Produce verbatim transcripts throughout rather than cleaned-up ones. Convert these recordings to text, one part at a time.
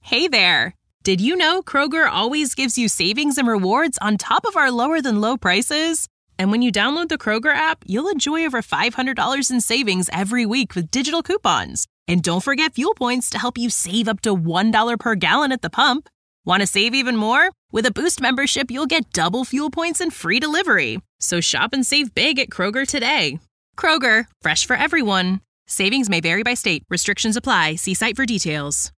Hey there! Did you know Kroger always gives you savings and rewards on top of our lower-than-low prices? And when you download the Kroger app, you'll enjoy over five hundred dollars in savings every week with digital coupons. And don't forget fuel points to help you save up to one dollar per gallon at the pump. Want to save even more? With a Boost membership, you'll get double fuel points and free delivery. So shop and save big at Kroger today. Kroger, fresh for everyone. Savings may vary by state. Restrictions apply. See site for details.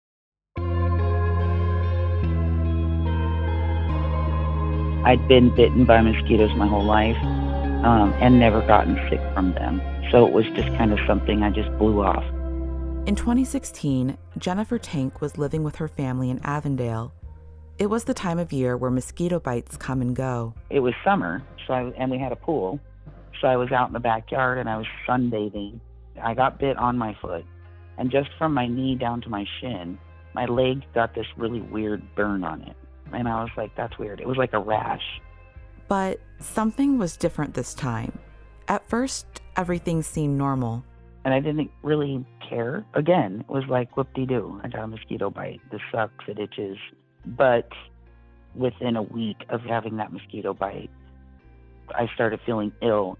I'd been bitten by mosquitoes my whole life um, and never gotten sick from them. So it was just kind of something I just blew off. In twenty sixteen, Jennifer Tank was living with her family in Avondale. It was the time of year where mosquito bites come and go. It was summer, so I, and we had a pool. So I was out in the backyard and I was sunbathing. I got bit on my foot. And just from my knee down to my shin, my leg got this really weird burn on it. And I was like, that's weird. It was like a rash. But something was different this time. At first, everything seemed normal. And I didn't really care. Again, it was like, whoop-de-doo. I got a mosquito bite. This sucks. It itches. But within a week of having that mosquito bite, I started feeling ill.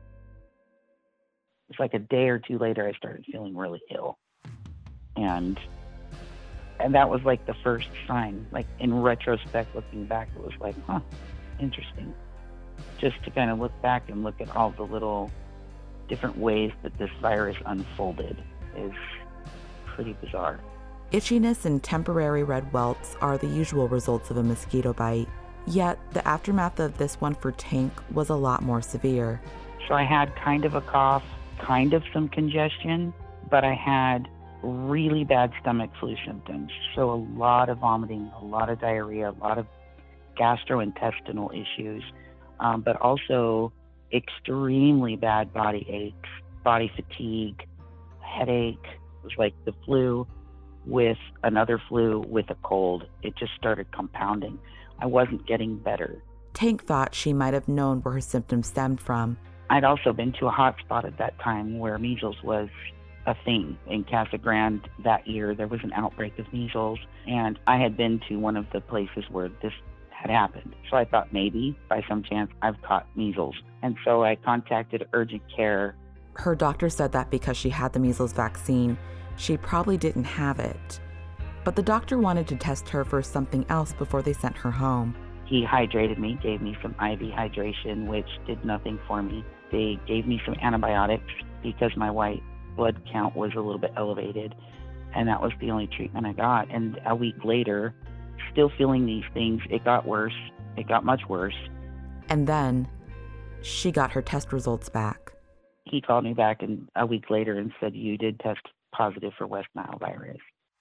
It's like a day or two later, I started feeling really ill. And and that was like the first sign. Like in retrospect, looking back, it was like, huh, interesting. Just to kind of look back and look at all the little different ways that this virus unfolded is pretty bizarre. Itchiness and temporary red welts are the usual results of a mosquito bite. Yet the aftermath of this one for Tank was a lot more severe. So I had kind of a cough, kind of some congestion, but I had really bad stomach flu symptoms. So a lot of vomiting, a lot of diarrhea, a lot of gastrointestinal issues, um, but also extremely bad body aches, body fatigue, headache. It was like the flu with another flu with a cold. It just started compounding. I wasn't getting better. Tank thought she might have known where her symptoms stemmed from. I'd also been to a hot spot at that time where measles was a thing. In Casa Grande that year, there was an outbreak of measles, and I had been to one of the places where this had happened. So I thought maybe, by some chance, I've caught measles. And so I contacted urgent care. Her doctor said that because she had the measles vaccine, she probably didn't have it. But the doctor wanted to test her for something else before they sent her home. He hydrated me, gave me some I V hydration, which did nothing for me. They gave me some antibiotics because my white blood count was a little bit elevated, and that was the only treatment I got. And a week later, still feeling these things, it got worse. It got much worse. And then she got her test results back. He called me back and a week later and said, you did test positive for West Nile virus.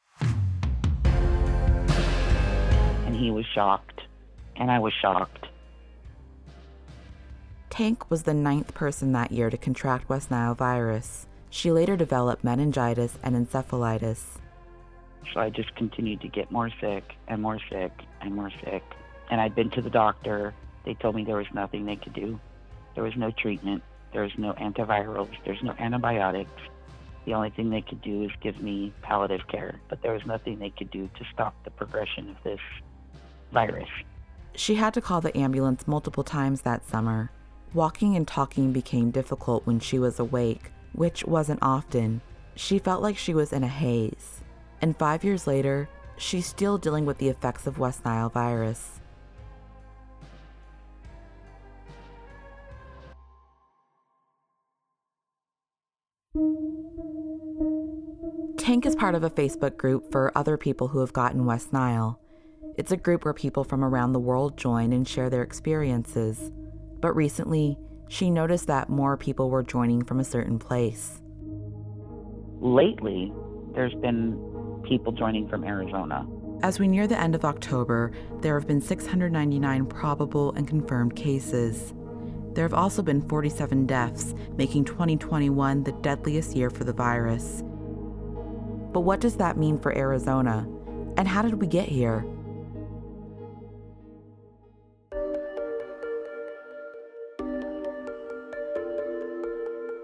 And he was shocked, and I was shocked. Tank was the ninth person that year to contract West Nile virus. She later developed meningitis and encephalitis. So I just continued to get more sick and more sick and more sick. And I'd been to the doctor. They told me there was nothing they could do. There was no treatment. There was no antivirals. There's no antibiotics. The only thing they could do is give me palliative care. But there was nothing they could do to stop the progression of this virus. She had to call the ambulance multiple times that summer. Walking and talking became difficult when she was awake, which wasn't often. She felt like she was in a haze. And five years later, she's still dealing with the effects of West Nile virus. Tank is part of a Facebook group for other people who have gotten West Nile. It's a group where people from around the world join and share their experiences. But recently, she noticed that more people were joining from a certain place. Lately, there's been people joining from Arizona. As we near the end of October, there have been six hundred ninety-nine probable and confirmed cases. There have also been forty-seven deaths, making twenty twenty-one the deadliest year for the virus. But what does that mean for Arizona? And how did we get here?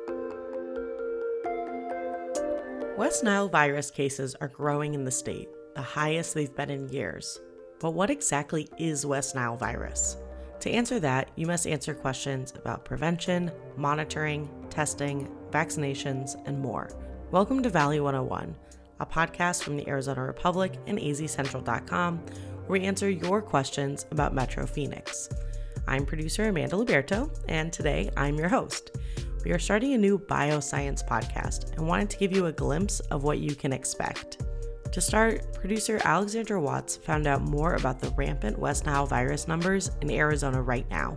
West Nile virus cases are growing in the state. the highest they've been in years. But what exactly is West Nile virus? To answer that, you must answer questions about prevention, monitoring, testing, vaccinations, and more. Welcome to Valley one oh one, a podcast from the Arizona Republic and A Z Central dot com, where we answer your questions about Metro Phoenix. I'm producer Amanda Luberto, and today I'm your host. We are starting a new bioscience podcast and wanted to give you a glimpse of what you can expect. To start, producer Alexandra Watts found out more about the rampant West Nile virus numbers in Arizona right now.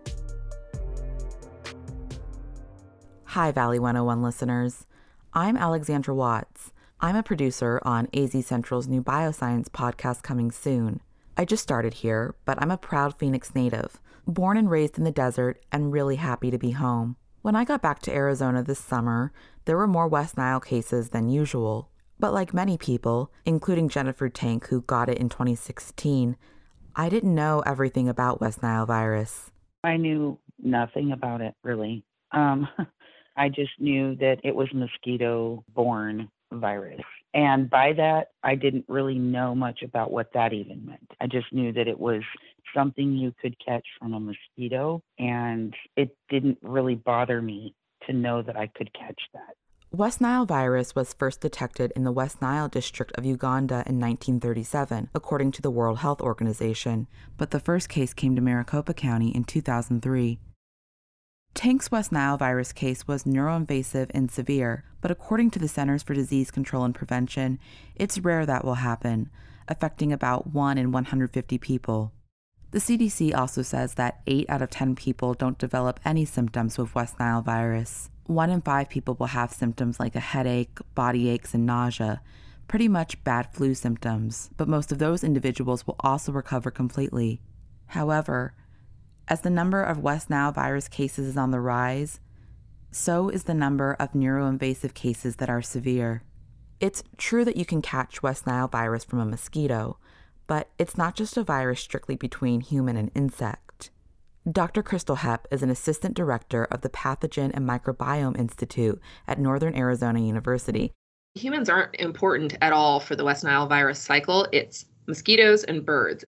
Hi, Valley one oh one listeners. I'm Alexandra Watts. I'm a producer on A Z Central's new bioscience podcast coming soon. I just started here, but I'm a proud Phoenix native, born and raised in the desert and really happy to be home. When I got back to Arizona this summer, there were more West Nile cases than usual. But like many people, including Jennifer Tank, who got it in twenty sixteen, I didn't know everything about West Nile virus. I knew nothing about it, really. Um, I just knew that it was mosquito-borne virus. And by that, I didn't really know much about what that even meant. I just knew that it was something you could catch from a mosquito, and it didn't really bother me to know that I could catch that. West Nile virus was first detected in the West Nile district of Uganda in nineteen thirty-seven, according to the World Health Organization, but the first case came to Maricopa County in two thousand three. Tank's West Nile virus case was neuroinvasive and severe, but according to the Centers for Disease Control and Prevention, it's rare that will happen, affecting about one in one hundred fifty people. The C D C also says that eight out of ten people don't develop any symptoms with West Nile virus. One in five people will have symptoms like a headache, body aches, and nausea, pretty much bad flu symptoms, but most of those individuals will also recover completely. However, as the number of West Nile virus cases is on the rise, so is the number of neuroinvasive cases that are severe. It's true that you can catch West Nile virus from a mosquito, but it's not just a virus strictly between human and insect. Doctor Crystal Hepp is an assistant director of the Pathogen and Microbiome Institute at Northern Arizona University. Humans aren't important at all for the West Nile virus cycle. It's mosquitoes and birds.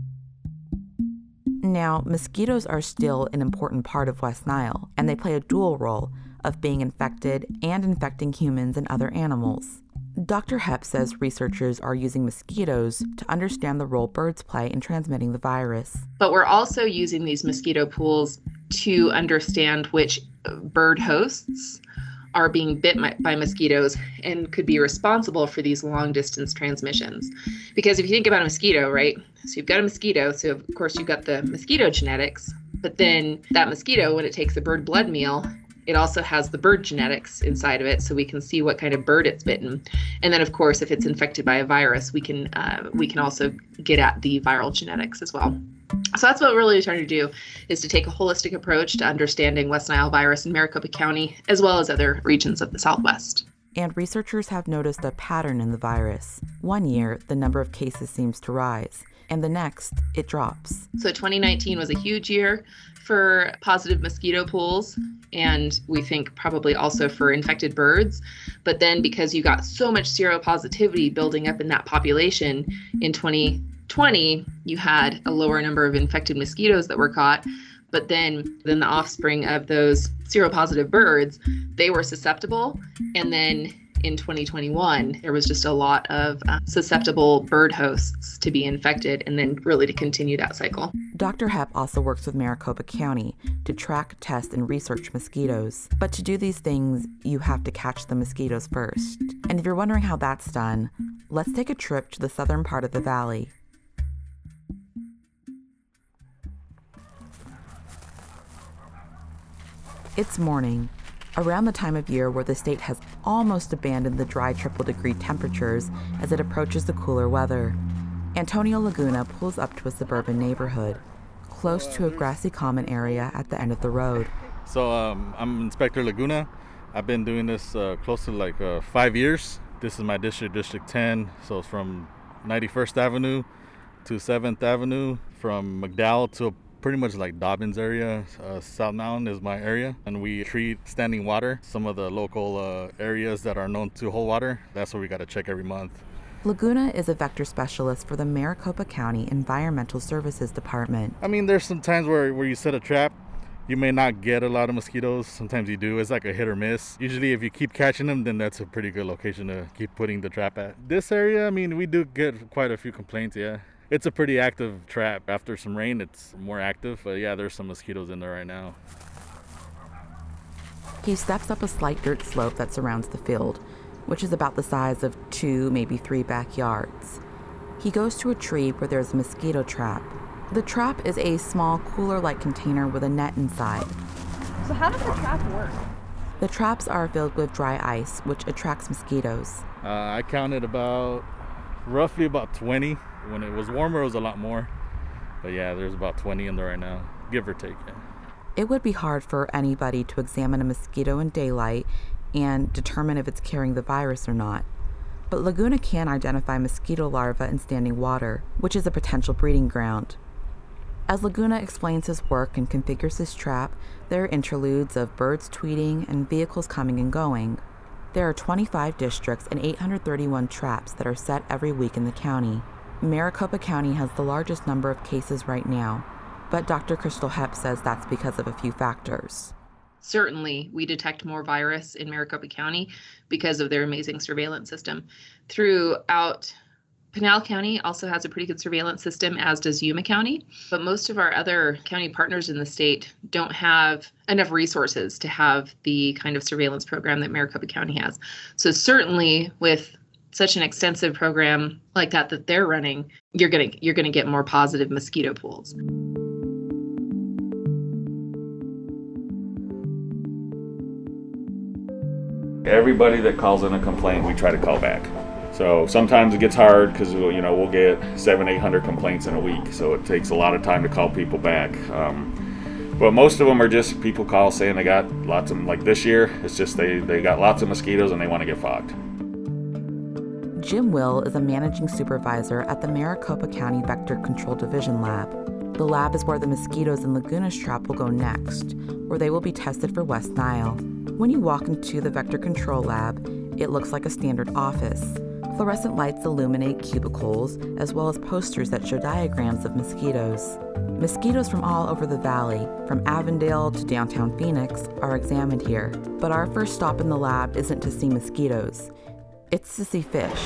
Now, mosquitoes are still an important part of West Nile, and they play a dual role of being infected and infecting humans and other animals. Doctor Hepp says researchers are using mosquitoes to understand the role birds play in transmitting the virus. But we're also using these mosquito pools to understand which bird hosts are being bit by mosquitoes and could be responsible for these long distance transmissions. Because if you think about a mosquito, right? So you've got a mosquito, so of course you've got the mosquito genetics, but then that mosquito, when it takes a bird blood meal, it also has the bird genetics inside of it, so we can see what kind of bird it's bitten. And then, of course, if it's infected by a virus, we can uh, we can also get at the viral genetics as well. So that's what we're really trying to do, is to take a holistic approach to understanding West Nile virus in Maricopa County, as well as other regions of the Southwest. And researchers have noticed a pattern in the virus. One year, the number of cases seems to rise, and the next, it drops. So twenty nineteen was a huge year for positive mosquito pools, and we think probably also for infected birds. But then because you got so much seropositivity building up in that population, in twenty twenty, you had a lower number of infected mosquitoes that were caught. But then, then the offspring of those seropositive birds, they were susceptible. And then in twenty twenty-one, there was just a lot of uh, susceptible bird hosts to be infected, and then really to continue that cycle. Doctor Hepp also works with Maricopa County to track, test, and research mosquitoes. But to do these things, you have to catch the mosquitoes first. And if you're wondering how that's done, let's take a trip to the southern part of the valley. It's morning, around the time of year where the state has almost abandoned the dry triple-degree temperatures as it approaches the cooler weather. Antonio Laguna pulls up to a suburban neighborhood, close to a grassy common area at the end of the road. So um, I'm Inspector Laguna. I've been doing this uh, close to like uh, five years. This is my district, District ten. So it's from ninety-first Avenue to seventh Avenue, from McDowell to pretty much like Dobbins area. uh, South Mountain is my area, and we treat standing water. Some of the local uh, areas that are known to hold water, that's what we got to check every month. Laguna is a vector specialist for the Maricopa County Environmental Services Department. I mean, there's some times where, where you set a trap, you may not get a lot of mosquitoes. Sometimes you do. It's like a hit or miss. Usually if you keep catching them, then that's a pretty good location to keep putting the trap at. This area, I mean, we do get quite a few complaints, yeah. It's a pretty active trap. After some rain, it's more active. But yeah, there's some mosquitoes in there right now. He steps up a slight dirt slope that surrounds the field, which is about the size of two, maybe three backyards. He goes to a tree where there's a mosquito trap. The trap is a small cooler-like container with a net inside. So how does the trap work? The traps are filled with dry ice, which attracts mosquitoes. Uh, I counted about, roughly about twenty. When it was warmer, it was a lot more. But yeah, there's about twenty in there right now, give or take. Yeah. It would be hard for anybody to examine a mosquito in daylight and determine if it's carrying the virus or not. But Laguna can identify mosquito larvae in standing water, which is a potential breeding ground. As Laguna explains his work and configures his trap, there are interludes of birds tweeting and vehicles coming and going. There are twenty-five districts and eight hundred thirty-one traps that are set every week in the county. Maricopa County has the largest number of cases right now, but Doctor Crystal Hepp says that's because of a few factors. Certainly, we detect more virus in Maricopa County because of their amazing surveillance system. Throughout Pinal County also has a pretty good surveillance system, as does Yuma County, but most of our other county partners in the state don't have enough resources to have the kind of surveillance program that Maricopa County has. So certainly with such an extensive program like that that they're running, you're gonna you're gonna get more positive mosquito pools. Everybody that calls in a complaint, we try to call back. So sometimes it gets hard because we'll, you know, we'll get seven, eight hundred complaints in a week. So it takes a lot of time to call people back. Um, but most of them are just people call saying they got lots of, like this year, it's just they, they got lots of mosquitoes and they want to get fogged. Jim Will is a managing supervisor at the Maricopa County Vector Control Division Lab. The lab is where the mosquitoes in Laguna's trap will go next, where they will be tested for West Nile. When you walk into the Vector Control Lab, it looks like a standard office. Fluorescent lights illuminate cubicles, as well as posters that show diagrams of mosquitoes. Mosquitoes from all over the valley, from Avondale to downtown Phoenix, are examined here. But our first stop in the lab isn't to see mosquitoes. It's to see fish.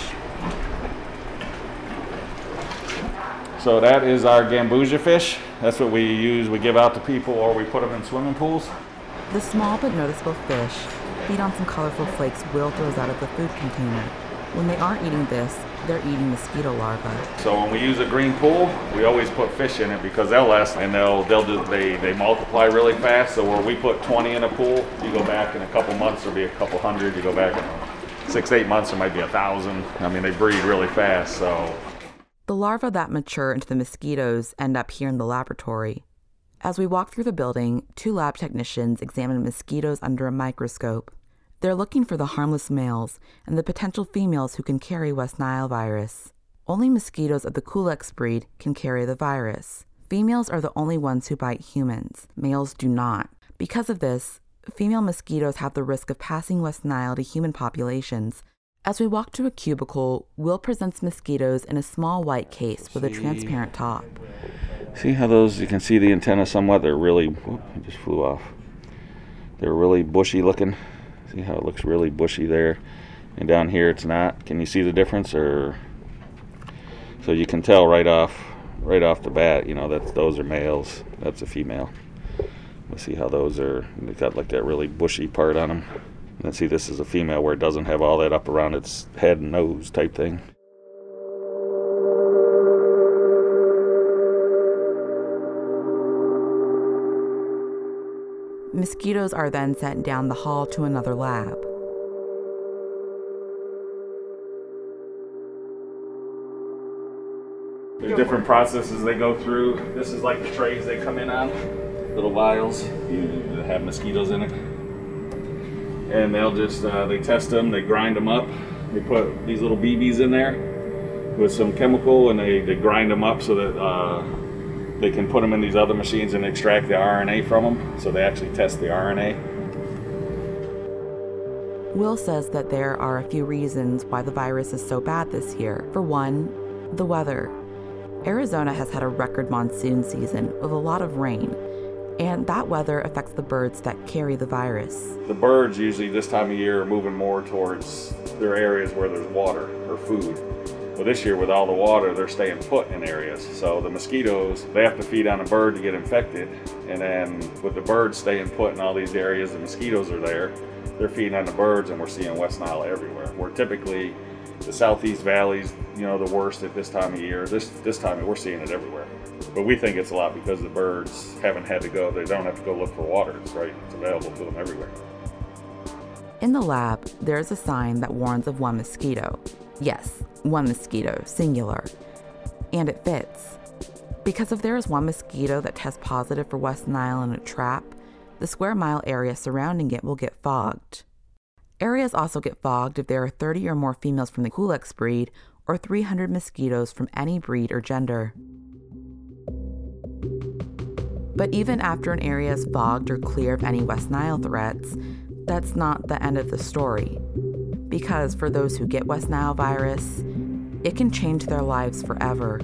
So that is our gambusia fish. That's what we use, we give out to people, or we put them in swimming pools. The small but noticeable fish feed on some colorful flakes Will throws out of the food container. When they aren't eating this, they're eating mosquito larvae. So when we use a green pool, we always put fish in it because they'll last and they'll they'll do, they they multiply really fast. So where we put twenty in a pool, you go back in a couple months there'll be a couple hundred. You go back in six eight months there might be a thousand. I mean, they breed really fast. So the larvae that mature into the mosquitoes end up here in the laboratory. As we walk through the building, two lab technicians examine mosquitoes under a microscope. They're looking for the harmless males and the potential females who can carry West Nile virus. Only mosquitoes of the Culex breed can carry the virus. Females are the only ones who bite humans. Males do not. Because of this, female mosquitoes have the risk of passing West Nile to human populations. As we walk to a cubicle, Will presents mosquitoes in a small white case with a transparent top. See how those, you can see the antenna somewhat, they're really, whoop, it just flew off. They're really bushy looking. See how it looks really bushy there, and down here it's not. Can you see the difference? Or so you can tell right off, right off the bat. You know that those are males. That's a female. Let's see how those are. They got like that really bushy part on them. And then see, this is a female where it doesn't have all that up around its head and nose type thing. Mosquitoes are then sent down the hall to another lab. There's different processes they go through. This is like the trays they come in on, little vials that have mosquitoes in it. And they'll just, uh, they test them, they grind them up. They put these little B Bs in there with some chemical and they, they grind them up so that uh, they can put them in these other machines and extract the R N A from them. So they actually test the R N A. Will says that there are a few reasons why the virus is so bad this year. For one, the weather. Arizona has had a record monsoon season with a lot of rain, and that weather affects the birds that carry the virus. The birds usually this time of year are moving more towards their areas where there's water or food. Well, this year with all the water, they're staying put in areas. So the mosquitoes, they have to feed on a bird to get infected. And then with the birds staying put in all these areas, the mosquitoes are there. They're feeding on the birds, and we're seeing West Nile everywhere. Where typically the Southeast Valley's, you know, the worst at this time of year. This this time we're seeing it everywhere. But we think it's a lot because the birds haven't had to go. They don't have to go look for water. It's right. It's available to them everywhere. In the lab, there's a sign that warns of one mosquito. Yes, one mosquito, singular. And it fits. Because if there is one mosquito that tests positive for West Nile in a trap, the square mile area surrounding it will get fogged. Areas also get fogged if there are thirty or more females from the Culex breed or three hundred mosquitoes from any breed or gender. But even after an area is fogged or clear of any West Nile threats, that's not the end of the story. Because for those who get West Nile virus, it can change their lives forever.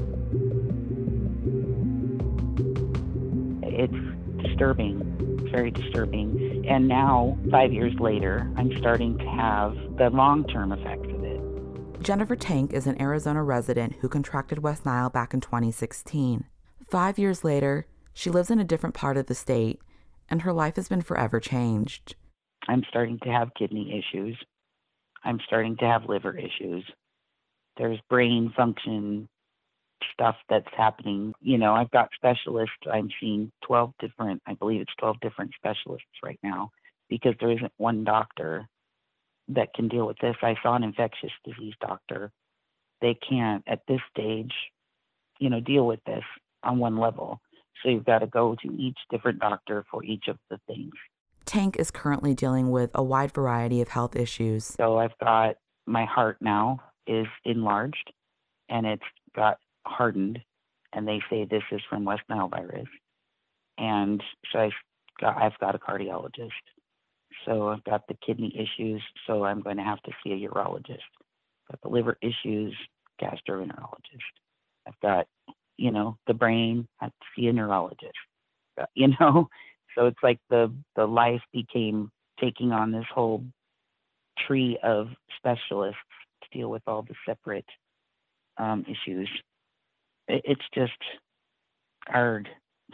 It's disturbing, very disturbing. And now, five years later, I'm starting to have the long-term effects of it. Jennifer Tank is an Arizona resident who contracted West Nile back in twenty sixteen. Five years later, she lives in a different part of the state, and her life has been forever changed. I'm starting to have kidney issues. I'm starting to have liver issues. There's brain function stuff that's happening. You know, I've got specialists. I'm seeing twelve different, I believe it's twelve different specialists right now because there isn't one doctor that can deal with this. I saw an infectious disease doctor. They can't, at this stage, you know, deal with this on one level. So you've got to go to each different doctor for each of the things. Tank is currently dealing with a wide variety of health issues. So I've got, my heart now is enlarged and it's got hardened, and they say this is from West Nile virus. And so I've got, I've got a cardiologist. So I've got the kidney issues, so I'm going to have to see a urologist. I've got the liver issues, gastroenterologist. I've got, you know, the brain, I have to see a neurologist. You know, so it's like the the life became taking on this whole tree of specialists to deal with all the separate um, issues. It, it's just hard.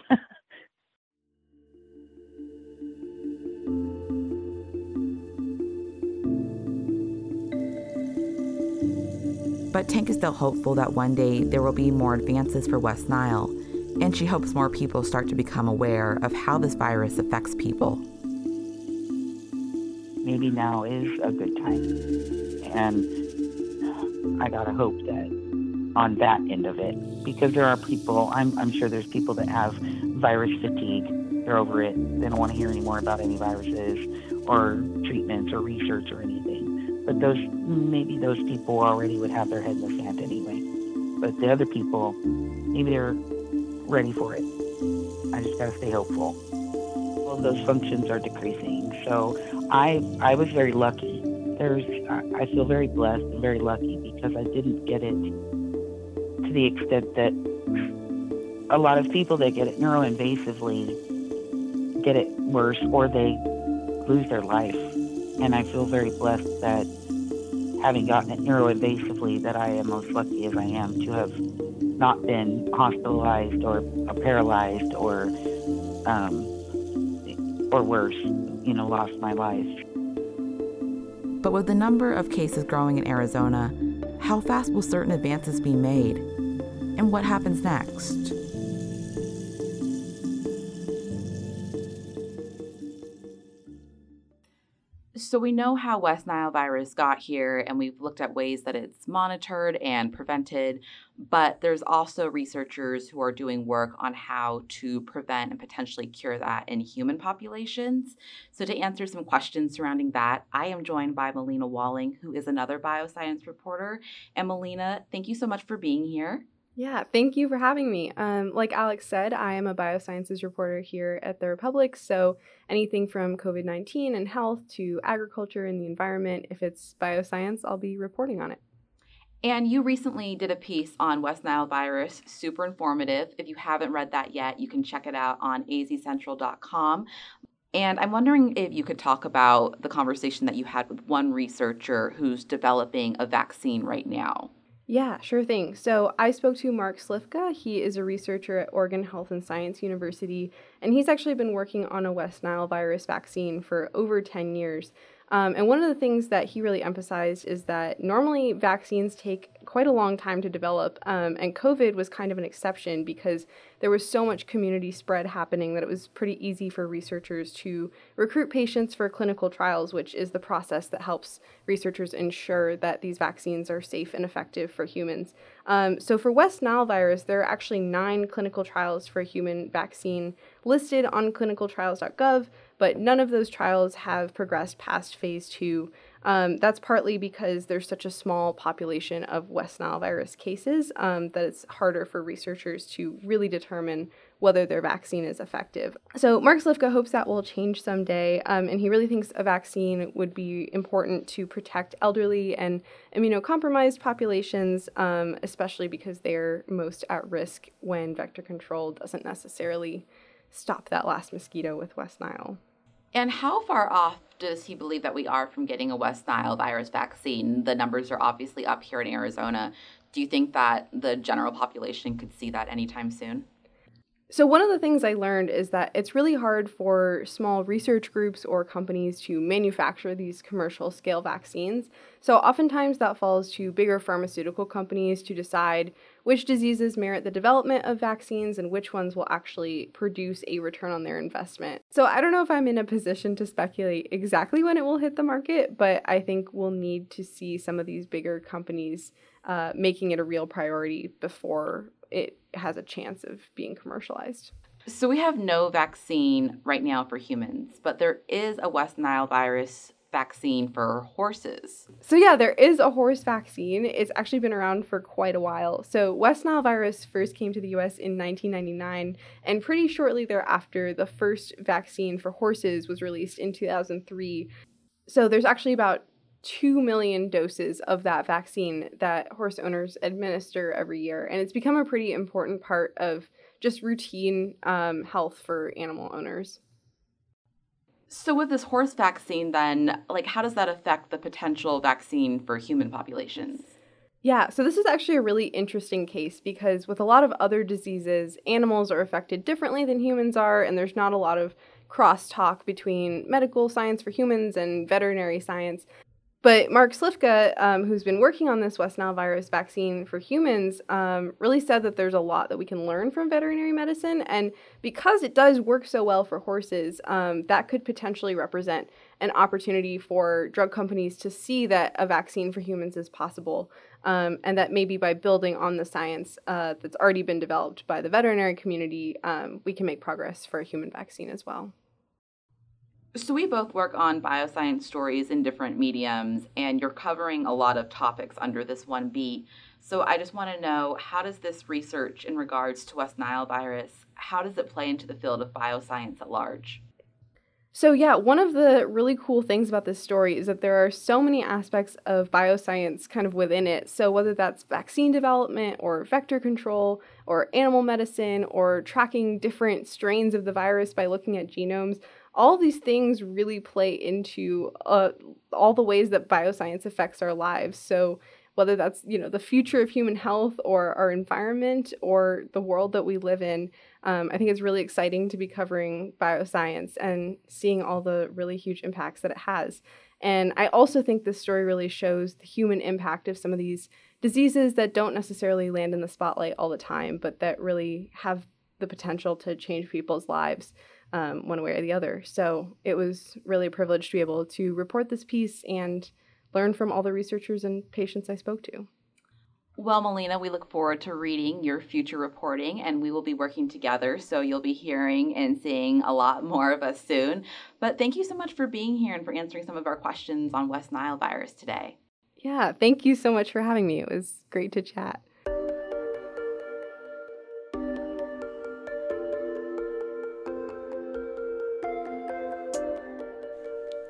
But Tank is still hopeful that one day there will be more advances for West Nile, and she hopes more people start to become aware of how this virus affects people. Maybe now is a good time. And I gotta hope that on that end of it, because there are people, I'm, I'm sure there's people that have virus fatigue. They're over it. They don't want to hear any more about any viruses or treatments or research or anything. But those, maybe those people already would have their head in the sand anyway. But the other people, maybe they're ready for it. I just gotta stay hopeful. All of those functions are decreasing. So I I was very lucky. There's I feel very blessed and very lucky because I didn't get it to the extent that a lot of people that get it neuroinvasively get it worse or they lose their life. And I feel very blessed that having gotten it neuroinvasively, that I am most lucky as I am to have not been hospitalized or, or paralyzed or um, or worse, you know, lost my life. But with the number of cases growing in Arizona, how fast will certain advances be made? And what happens next? So we know how West Nile virus got here, and we've looked at ways that it's monitored and prevented, but there's also researchers who are doing work on how to prevent and potentially cure that in human populations. So to answer some questions surrounding that, I am joined by Melina Walling, who is another bioscience reporter. And Melina, thank you so much for being here. Yeah, thank you for having me. Um, like Alex said, I am a biosciences reporter here at The Republic, so anything from COVID nineteen and health to agriculture and the environment, if it's bioscience, I'll be reporting on it. And you recently did a piece on West Nile virus, super informative. If you haven't read that yet, you can check it out on a z central dot com. And I'm wondering if you could talk about the conversation that you had with one researcher who's developing a vaccine right now. Yeah, sure thing. So I spoke to Mark Slifka. He is a researcher at Oregon Health and Science University, and he's actually been working on a West Nile virus vaccine for over ten years. Um, and one of the things that he really emphasized is that normally vaccines take quite a long time to develop, um, and COVID was kind of an exception because there was so much community spread happening that it was pretty easy for researchers to recruit patients for clinical trials, which is the process that helps researchers ensure that these vaccines are safe and effective for humans. Um, so for West Nile virus, there are actually nine clinical trials for a human vaccine listed on clinical trials dot gov, but none of those trials have progressed past phase two. Um, that's partly because there's such a small population of West Nile virus cases um, that it's harder for researchers to really determine whether their vaccine is effective. So Mark Slifka hopes that will change someday, um, and he really thinks a vaccine would be important to protect elderly and immunocompromised populations, um, especially because they're most at risk when vector control doesn't necessarily stop that last mosquito with West Nile. And how far off does he believe that we are from getting a West Nile virus vaccine? The numbers are obviously up here in Arizona. Do you think that the general population could see that anytime soon? So one of the things I learned is that it's really hard for small research groups or companies to manufacture these commercial scale vaccines. So oftentimes that falls to bigger pharmaceutical companies to decide which diseases merit the development of vaccines and which ones will actually produce a return on their investment. So I don't know if I'm in a position to speculate exactly when it will hit the market, but I think we'll need to see some of these bigger companies uh, making it a real priority before it has a chance of being commercialized. So we have no vaccine right now for humans, but there is a West Nile virus vaccine for horses. So yeah, there is a horse vaccine. It's actually been around for quite a while. So West Nile virus first came to the U S in nineteen ninety-nine, and pretty shortly thereafter, the first vaccine for horses was released in two thousand three. So there's actually about two million doses of that vaccine that horse owners administer every year. And it's become a pretty important part of just routine um, health for animal owners. So with this horse vaccine then, like how does that affect the potential vaccine for human populations? Yeah, so this is actually a really interesting case because with a lot of other diseases, animals are affected differently than humans are, and there's not a lot of crosstalk between medical science for humans and veterinary science. But Mark Slifka, um, who's been working on this West Nile virus vaccine for humans, um, really said that there's a lot that we can learn from veterinary medicine. And because it does work so well for horses, um, that could potentially represent an opportunity for drug companies to see that a vaccine for humans is possible. Um, and that maybe by building on the science uh, that's already been developed by the veterinary community, um, we can make progress for a human vaccine as well. So we both work on bioscience stories in different mediums, and you're covering a lot of topics under this one beat. So I just want to know, how does this research in regards to West Nile virus, how does it play into the field of bioscience at large? So yeah, one of the really cool things about this story is that there are so many aspects of bioscience kind of within it. So whether that's vaccine development or vector control or animal medicine or tracking different strains of the virus by looking at genomes, all of these things really play into uh, all the ways that bioscience affects our lives. So whether that's, you know, the future of human health or our environment or the world that we live in, um, I think it's really exciting to be covering bioscience and seeing all the really huge impacts that it has. And I also think this story really shows the human impact of some of these diseases that don't necessarily land in the spotlight all the time, but that really have the potential to change people's lives um, one way or the other. So it was really a privilege to be able to report this piece and learn from all the researchers and patients I spoke to. Well, Melina, we look forward to reading your future reporting, and we will be working together, so you'll be hearing and seeing a lot more of us soon. But thank you so much for being here and for answering some of our questions on West Nile virus today. Yeah, thank you so much for having me. It was great to chat.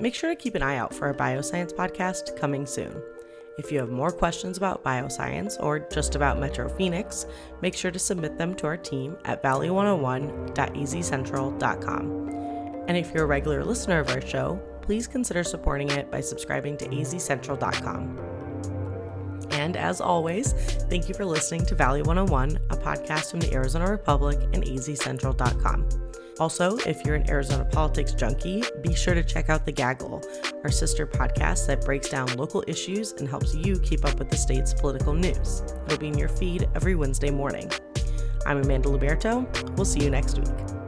Make sure to keep an eye out for our bioscience podcast coming soon. If you have more questions about bioscience or just about Metro Phoenix, make sure to submit them to our team at valley one oh one dot e z central dot com. And if you're a regular listener of our show, please consider supporting it by subscribing to a z central dot com. And as always, thank you for listening to Valley one oh one, a podcast from the Arizona Republic and a z central dot com. Also, if you're an Arizona politics junkie, be sure to check out The Gaggle, our sister podcast that breaks down local issues and helps you keep up with the state's political news. It'll be in your feed every Wednesday morning. I'm Amanda Liberto. We'll see you next week.